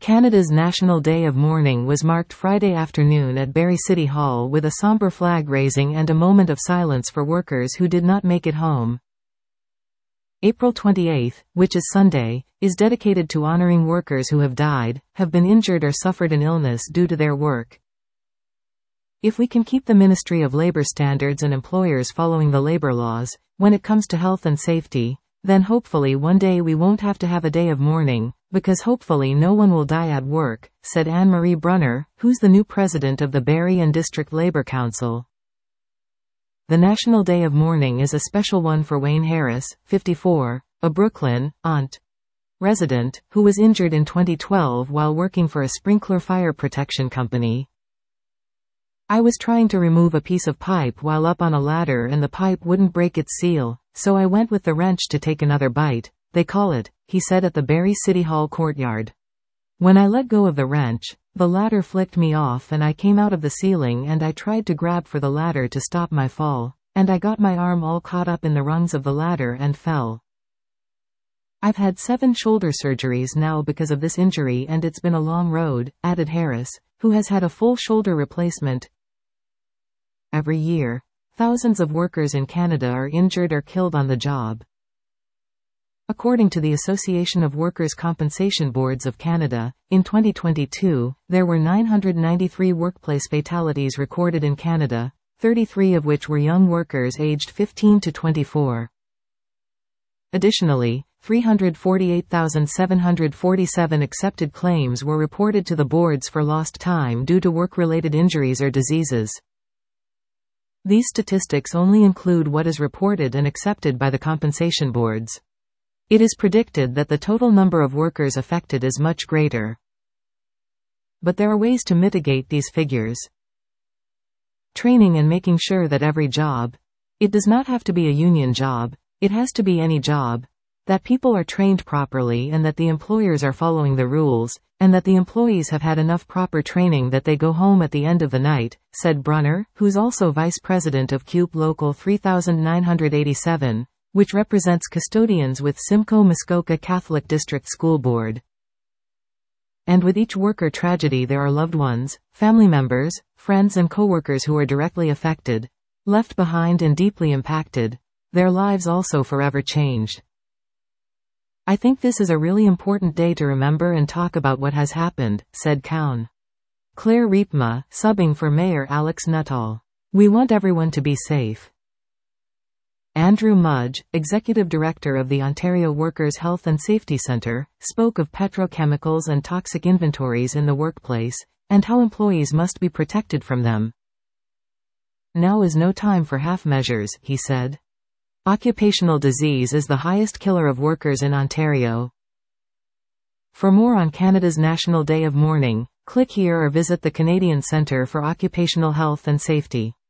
Canada's National Day of Mourning was marked Friday afternoon at Barrie City Hall with a somber flag raising and a moment of silence for workers who did not make it home. April 28, which is Sunday, is dedicated to honoring workers who have died, have been injured or suffered an illness due to their work. If we can keep the Ministry of Labour standards and employers following the labour laws, when it comes to health and safety, then hopefully one day we won't have to have a day of mourning, because hopefully no one will die at work, said Anne-Marie Brunner, who's the new president of the Barrie and District Labour Council. The National Day of Mourning is a special one for Wayne Harris, 54, a Brooklyn, Ont. resident, who was injured in 2012 while working for a sprinkler fire protection company. I was trying to remove a piece of pipe while up on a ladder and the pipe wouldn't break its seal, so I went with the wrench to take another bite, they call it, he said at the Barrie City Hall courtyard. When I let go of the wrench, the ladder flicked me off and I came out of the ceiling and I tried to grab for the ladder to stop my fall, and I got my arm all caught up in the rungs of the ladder and fell. I've had 7 shoulder surgeries now because of this injury and it's been a long road, added Harris, who has had a full shoulder replacement. Every year, thousands of workers in Canada are injured or killed on the job. According to the Association of Workers' Compensation Boards of Canada, in 2022, there were 993 workplace fatalities recorded in Canada, 33 of which were young workers aged 15 to 24. Additionally, 348,747 accepted claims were reported to the boards for lost time due to work-related injuries or diseases. These statistics only include what is reported and accepted by the compensation boards. It is predicted that the total number of workers affected is much greater. But there are ways to mitigate these figures. Training and making sure that every job, it does not have to be a union job, it has to be any job, that people are trained properly and that the employers are following the rules, and that the employees have had enough proper training that they go home at the end of the night, said Brunner, who's also vice president of CUPE Local 3987, which represents custodians with Simcoe Muskoka Catholic District School Board. And with each worker tragedy there are loved ones, family members, friends and coworkers who are directly affected, left behind and deeply impacted, their lives also forever changed. I think this is a really important day to remember and talk about what has happened, said Cown. Claire Riepma, subbing for Mayor Alex Nuttall. We want everyone to be safe. Andrew Mudge, Executive Director of the Ontario Workers' Health and Safety Centre, spoke of petrochemicals and toxic inventories in the workplace, and how employees must be protected from them. Now is no time for half measures, he said. Occupational disease is the highest killer of workers in Ontario. For more on Canada's National Day of Mourning, click here or visit the Canadian Centre for Occupational Health and Safety.